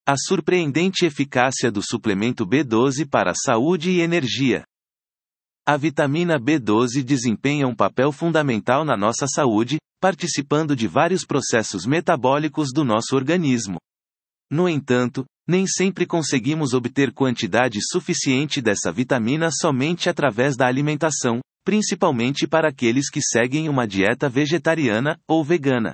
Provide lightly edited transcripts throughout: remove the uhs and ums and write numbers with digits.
A surpreendente eficácia do suplemento B12 para a saúde e energia. A vitamina B12 desempenha um papel fundamental na nossa saúde, participando de vários processos metabólicos do nosso organismo. No entanto, nem sempre conseguimos obter quantidade suficiente dessa vitamina somente através da alimentação, principalmente para aqueles que seguem uma dieta vegetariana ou vegana.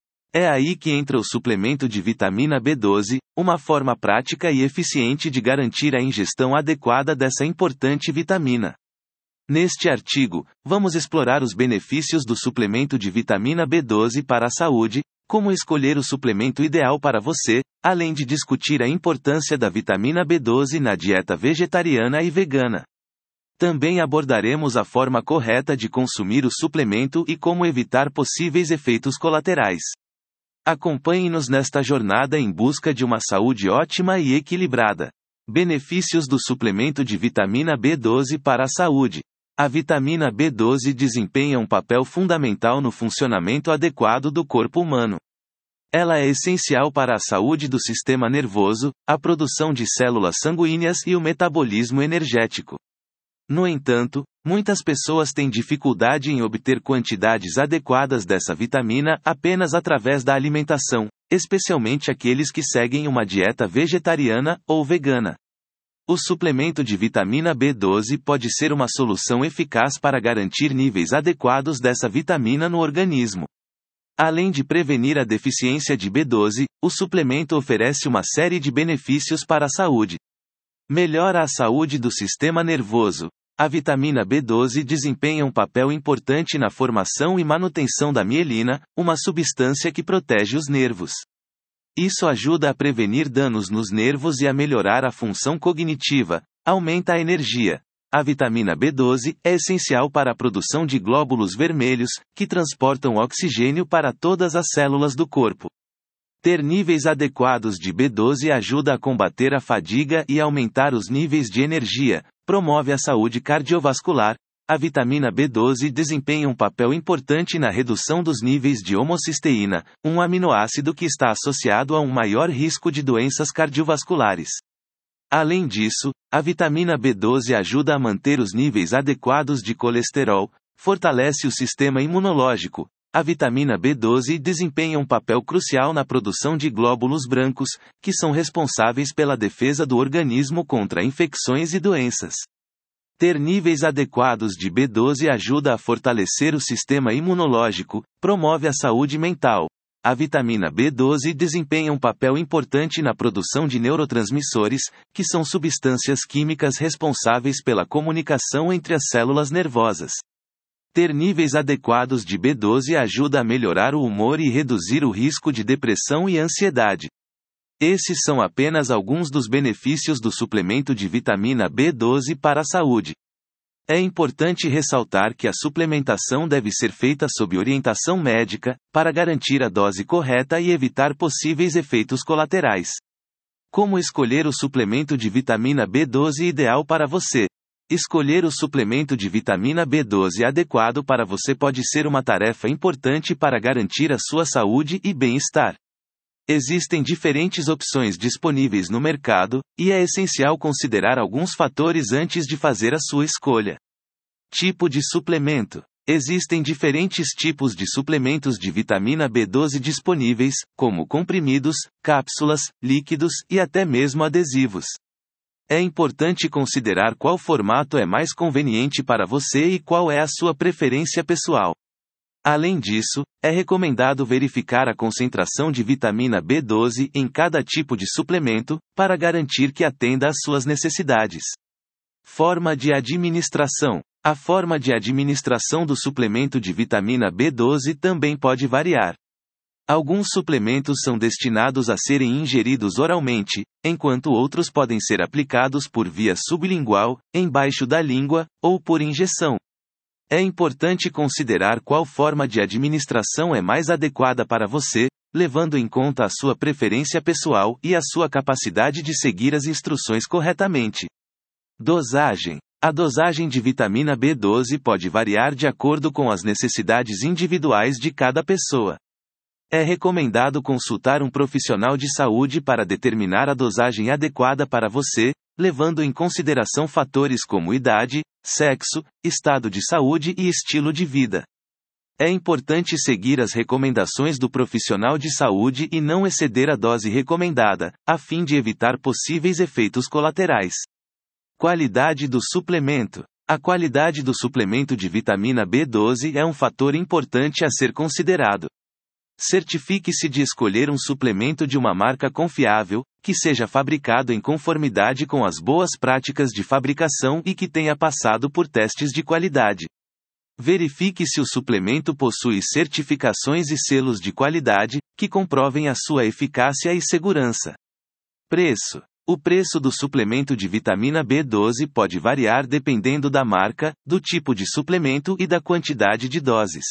É aí que entra o suplemento de vitamina B12, uma forma prática e eficiente de garantir a ingestão adequada dessa importante vitamina. Neste artigo, vamos explorar os benefícios do suplemento de vitamina B12 para a saúde, como escolher o suplemento ideal para você, além de discutir a importância da vitamina B12 na dieta vegetariana e vegana. Também abordaremos a forma correta de consumir o suplemento e como evitar possíveis efeitos colaterais. Acompanhe-nos nesta jornada em busca de uma saúde ótima e equilibrada. Benefícios do suplemento de vitamina B12 para a saúde. A vitamina B12 desempenha um papel fundamental no funcionamento adequado do corpo humano. Ela é essencial para a saúde do sistema nervoso, a produção de células sanguíneas e o metabolismo energético. No entanto, muitas pessoas têm dificuldade em obter quantidades adequadas dessa vitamina apenas através da alimentação, especialmente aqueles que seguem uma dieta vegetariana ou vegana. O suplemento de vitamina B12 pode ser uma solução eficaz para garantir níveis adequados dessa vitamina no organismo. Além de prevenir a deficiência de B12, o suplemento oferece uma série de benefícios para a saúde. Melhora a saúde do sistema nervoso. A vitamina B12 desempenha um papel importante na formação e manutenção da mielina, uma substância que protege os nervos. Isso ajuda a prevenir danos nos nervos e a melhorar a função cognitiva, aumenta a energia. A vitamina B12 é essencial para a produção de glóbulos vermelhos, que transportam oxigênio para todas as células do corpo. Ter níveis adequados de B12 ajuda a combater a fadiga e aumentar os níveis de energia, promove a saúde cardiovascular. A vitamina B12 desempenha um papel importante na redução dos níveis de homocisteína, um aminoácido que está associado a um maior risco de doenças cardiovasculares. Além disso, a vitamina B12 ajuda a manter os níveis adequados de colesterol, fortalece o sistema imunológico. A vitamina B12 desempenha um papel crucial na produção de glóbulos brancos, que são responsáveis pela defesa do organismo contra infecções e doenças. Ter níveis adequados de B12 ajuda a fortalecer o sistema imunológico, promove a saúde mental. A vitamina B12 desempenha um papel importante na produção de neurotransmissores, que são substâncias químicas responsáveis pela comunicação entre as células nervosas. Ter níveis adequados de B12 ajuda a melhorar o humor e reduzir o risco de depressão e ansiedade. Esses são apenas alguns dos benefícios do suplemento de vitamina B12 para a saúde. É importante ressaltar que a suplementação deve ser feita sob orientação médica, para garantir a dose correta e evitar possíveis efeitos colaterais. Como escolher o suplemento de vitamina B12 ideal para você? Escolher o suplemento de vitamina B12 adequado para você pode ser uma tarefa importante para garantir a sua saúde e bem-estar. Existem diferentes opções disponíveis no mercado, e é essencial considerar alguns fatores antes de fazer a sua escolha. Tipo de suplemento. Existem diferentes tipos de suplementos de vitamina B12 disponíveis, como comprimidos, cápsulas, líquidos e até mesmo adesivos. É importante considerar qual formato é mais conveniente para você e qual é a sua preferência pessoal. Além disso, é recomendado verificar a concentração de vitamina B12 em cada tipo de suplemento, para garantir que atenda às suas necessidades. Forma de administração. A forma de administração do suplemento de vitamina B12 também pode variar. Alguns suplementos são destinados a serem ingeridos oralmente, enquanto outros podem ser aplicados por via sublingual, embaixo da língua, ou por injeção. É importante considerar qual forma de administração é mais adequada para você, levando em conta a sua preferência pessoal e a sua capacidade de seguir as instruções corretamente. Dosagem. A dosagem de vitamina B12 pode variar de acordo com as necessidades individuais de cada pessoa. É recomendado consultar um profissional de saúde para determinar a dosagem adequada para você, levando em consideração fatores como idade, sexo, estado de saúde e estilo de vida. É importante seguir as recomendações do profissional de saúde e não exceder a dose recomendada, a fim de evitar possíveis efeitos colaterais. Qualidade do suplemento. A qualidade do suplemento de vitamina B12 é um fator importante a ser considerado. Certifique-se de escolher um suplemento de uma marca confiável, que seja fabricado em conformidade com as boas práticas de fabricação e que tenha passado por testes de qualidade. Verifique se o suplemento possui certificações e selos de qualidade, que comprovem a sua eficácia e segurança. Preço. O preço do suplemento de vitamina B12 pode variar dependendo da marca, do tipo de suplemento e da quantidade de doses.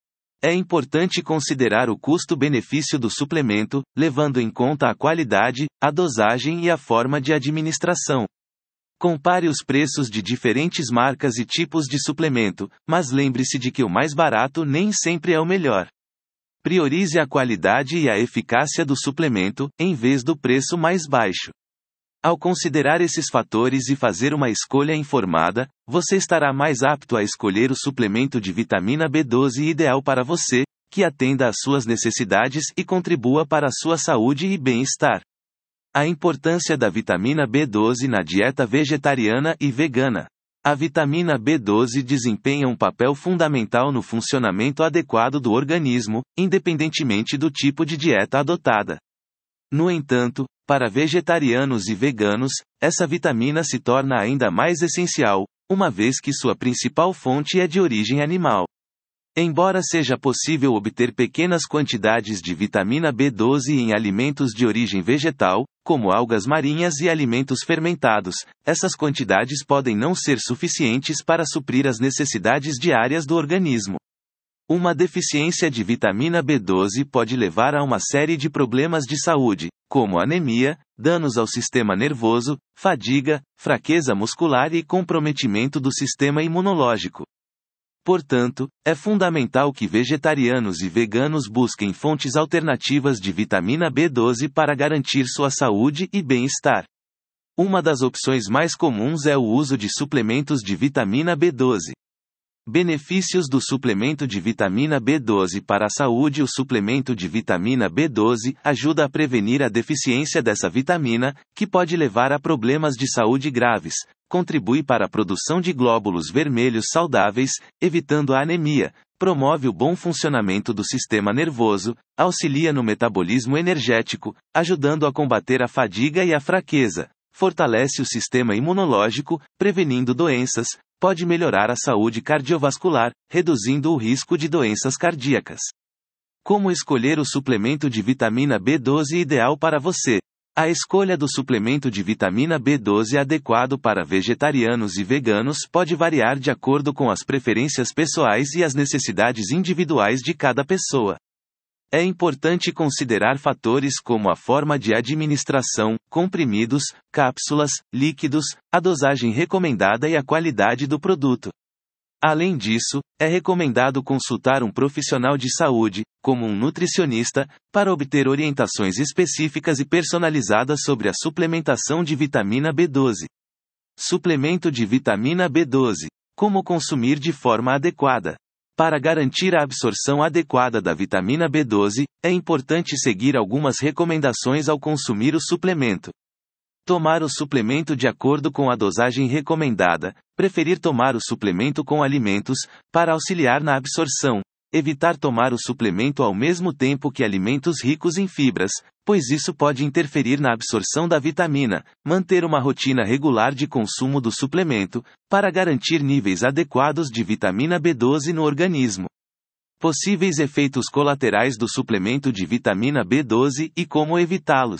É importante considerar o custo-benefício do suplemento, levando em conta a qualidade, a dosagem e a forma de administração. Compare os preços de diferentes marcas e tipos de suplemento, mas lembre-se de que o mais barato nem sempre é o melhor. Priorize a qualidade e a eficácia do suplemento, em vez do preço mais baixo. Ao considerar esses fatores e fazer uma escolha informada, você estará mais apto a escolher o suplemento de vitamina B12 ideal para você, que atenda às suas necessidades e contribua para a sua saúde e bem-estar. A importância da vitamina B12 na dieta vegetariana e vegana. A vitamina B12 desempenha um papel fundamental no funcionamento adequado do organismo, independentemente do tipo de dieta adotada. No entanto, para vegetarianos e veganos, essa vitamina se torna ainda mais essencial, uma vez que sua principal fonte é de origem animal. Embora seja possível obter pequenas quantidades de vitamina B12 em alimentos de origem vegetal, como algas marinhas e alimentos fermentados, essas quantidades podem não ser suficientes para suprir as necessidades diárias do organismo. Uma deficiência de vitamina B12 pode levar a uma série de problemas de saúde, como anemia, danos ao sistema nervoso, fadiga, fraqueza muscular e comprometimento do sistema imunológico. Portanto, é fundamental que vegetarianos e veganos busquem fontes alternativas de vitamina B12 para garantir sua saúde e bem-estar. Uma das opções mais comuns é o uso de suplementos de vitamina B12. Benefícios do suplemento de vitamina B12 para a saúde. O suplemento de vitamina B12 ajuda a prevenir a deficiência dessa vitamina, que pode levar a problemas de saúde graves, contribui para a produção de glóbulos vermelhos saudáveis, evitando a anemia, promove o bom funcionamento do sistema nervoso, auxilia no metabolismo energético, ajudando a combater a fadiga e a fraqueza, fortalece o sistema imunológico, prevenindo doenças, pode melhorar a saúde cardiovascular, reduzindo o risco de doenças cardíacas. Como escolher o suplemento de vitamina B12 ideal para você? A escolha do suplemento de vitamina B12 adequado para vegetarianos e veganos pode variar de acordo com as preferências pessoais e as necessidades individuais de cada pessoa. É importante considerar fatores como a forma de administração, comprimidos, cápsulas, líquidos, a dosagem recomendada e a qualidade do produto. Além disso, é recomendado consultar um profissional de saúde, como um nutricionista, para obter orientações específicas e personalizadas sobre a suplementação de vitamina B12. Suplemento de vitamina B12. Como consumir de forma adequada? Para garantir a absorção adequada da vitamina B12, é importante seguir algumas recomendações ao consumir o suplemento. Tomar o suplemento de acordo com a dosagem recomendada, preferir tomar o suplemento com alimentos, para auxiliar na absorção. Evitar tomar o suplemento ao mesmo tempo que alimentos ricos em fibras, pois isso pode interferir na absorção da vitamina. Manter uma rotina regular de consumo do suplemento, para garantir níveis adequados de vitamina B12 no organismo. Possíveis efeitos colaterais do suplemento de vitamina B12 e como evitá-los.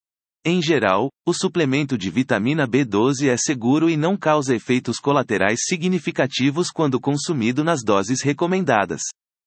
Em geral, o suplemento de vitamina B12 é seguro e não causa efeitos colaterais significativos quando consumido nas doses recomendadas.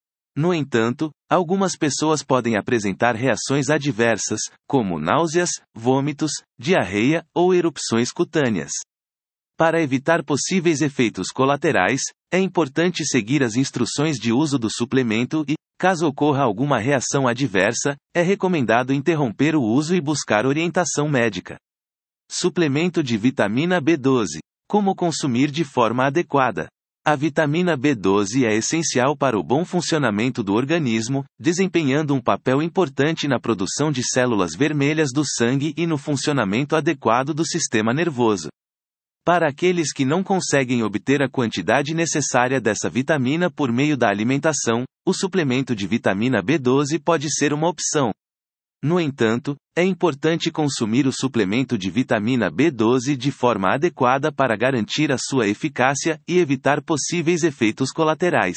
No entanto, algumas pessoas podem apresentar reações adversas, como náuseas, vômitos, diarreia ou erupções cutâneas. Para evitar possíveis efeitos colaterais, é importante seguir as instruções de uso do suplemento e, caso ocorra alguma reação adversa, é recomendado interromper o uso e buscar orientação médica. Suplemento de vitamina B12. Como consumir de forma adequada? A vitamina B12 é essencial para o bom funcionamento do organismo, desempenhando um papel importante na produção de células vermelhas do sangue e no funcionamento adequado do sistema nervoso. Para aqueles que não conseguem obter a quantidade necessária dessa vitamina por meio da alimentação, o suplemento de vitamina B12 pode ser uma opção. No entanto, é importante consumir o suplemento de vitamina B12 de forma adequada para garantir a sua eficácia e evitar possíveis efeitos colaterais.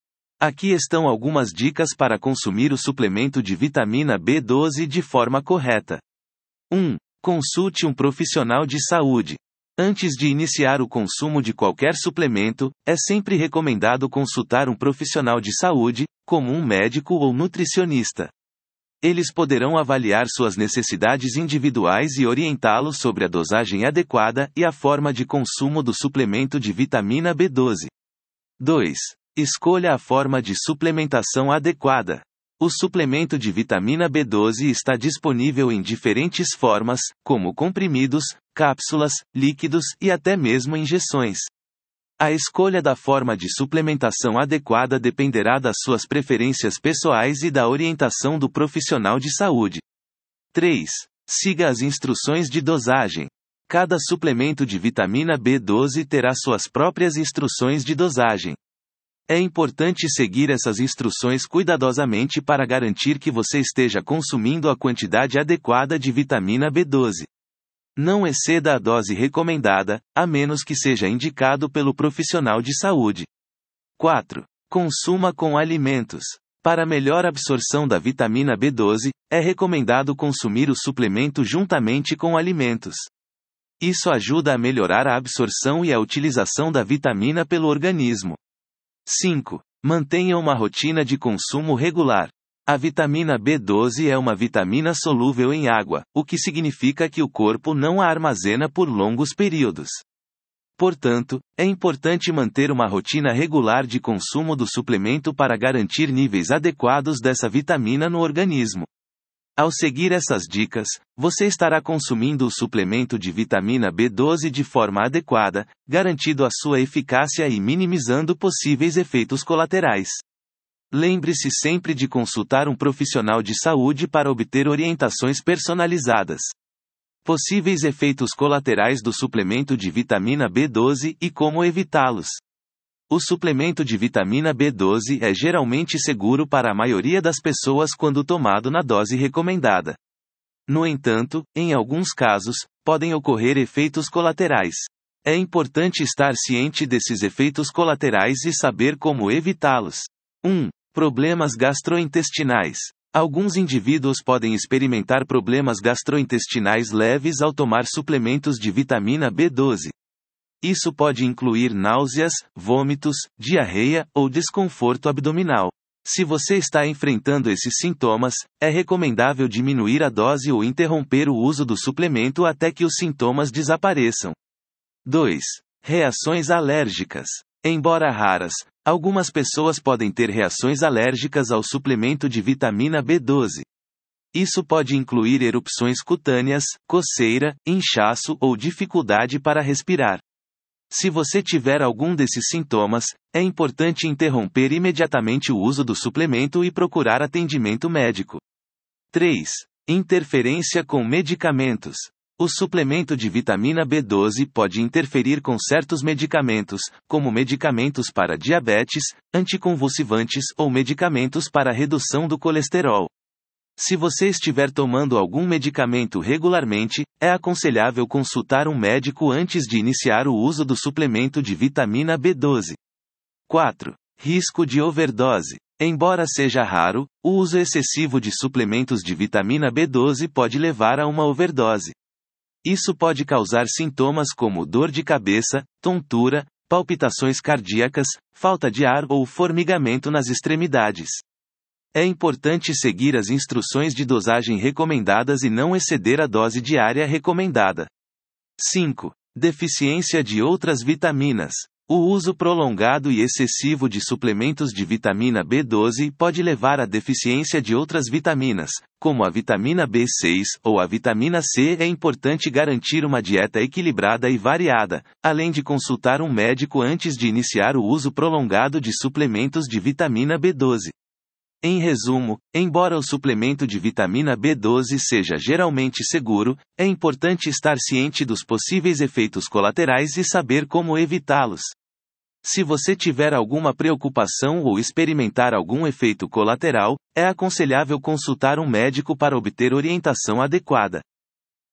Aqui estão algumas dicas para consumir o suplemento de vitamina B12 de forma correta. 1. Consulte um profissional de saúde. Antes de iniciar o consumo de qualquer suplemento, é sempre recomendado consultar um profissional de saúde, como um médico ou nutricionista. Eles poderão avaliar suas necessidades individuais e orientá-lo sobre a dosagem adequada e a forma de consumo do suplemento de vitamina B12. 2. Escolha a forma de suplementação adequada. O suplemento de vitamina B12 está disponível em diferentes formas, como comprimidos, cápsulas, líquidos e até mesmo injeções. A escolha da forma de suplementação adequada dependerá das suas preferências pessoais e da orientação do profissional de saúde. 3. Siga as instruções de dosagem. Cada suplemento de vitamina B12 terá suas próprias instruções de dosagem. É importante seguir essas instruções cuidadosamente para garantir que você esteja consumindo a quantidade adequada de vitamina B12. Não exceda a dose recomendada, a menos que seja indicado pelo profissional de saúde. 4. Consuma com alimentos. Para melhor absorção da vitamina B12, é recomendado consumir o suplemento juntamente com alimentos. Isso ajuda a melhorar a absorção e a utilização da vitamina pelo organismo. 5. Mantenha uma rotina de consumo regular. A vitamina B12 é uma vitamina solúvel em água, o que significa que o corpo não a armazena por longos períodos. Portanto, é importante manter uma rotina regular de consumo do suplemento para garantir níveis adequados dessa vitamina no organismo. Ao seguir essas dicas, você estará consumindo o suplemento de vitamina B12 de forma adequada, garantindo a sua eficácia e minimizando possíveis efeitos colaterais. Lembre-se sempre de consultar um profissional de saúde para obter orientações personalizadas. Possíveis efeitos colaterais do suplemento de vitamina B12 e como evitá-los. O suplemento de vitamina B12 é geralmente seguro para a maioria das pessoas quando tomado na dose recomendada. No entanto, em alguns casos, podem ocorrer efeitos colaterais. É importante estar ciente desses efeitos colaterais e saber como evitá-los. 1. Problemas gastrointestinais. Alguns indivíduos podem experimentar problemas gastrointestinais leves ao tomar suplementos de vitamina B12. Isso pode incluir náuseas, vômitos, diarreia ou desconforto abdominal. Se você está enfrentando esses sintomas, é recomendável diminuir a dose ou interromper o uso do suplemento até que os sintomas desapareçam. 2. Reações alérgicas. Embora raras, algumas pessoas podem ter reações alérgicas ao suplemento de vitamina B12. Isso pode incluir erupções cutâneas, coceira, inchaço ou dificuldade para respirar. Se você tiver algum desses sintomas, é importante interromper imediatamente o uso do suplemento e procurar atendimento médico. 3. Interferência com medicamentos. O suplemento de vitamina B12 pode interferir com certos medicamentos, como medicamentos para diabetes, anticonvulsivantes ou medicamentos para redução do colesterol. Se você estiver tomando algum medicamento regularmente, é aconselhável consultar um médico antes de iniciar o uso do suplemento de vitamina B12. 4. Risco de overdose. Embora seja raro, o uso excessivo de suplementos de vitamina B12 pode levar a uma overdose. Isso pode causar sintomas como dor de cabeça, tontura, palpitações cardíacas, falta de ar ou formigamento nas extremidades. É importante seguir as instruções de dosagem recomendadas e não exceder a dose diária recomendada. 5. Deficiência de outras vitaminas. O uso prolongado e excessivo de suplementos de vitamina B12 pode levar à deficiência de outras vitaminas, como a vitamina B6 ou a vitamina C. É importante garantir uma dieta equilibrada e variada, além de consultar um médico antes de iniciar o uso prolongado de suplementos de vitamina B12. Em resumo, embora o suplemento de vitamina B12 seja geralmente seguro, é importante estar ciente dos possíveis efeitos colaterais e saber como evitá-los. Se você tiver alguma preocupação ou experimentar algum efeito colateral, é aconselhável consultar um médico para obter orientação adequada.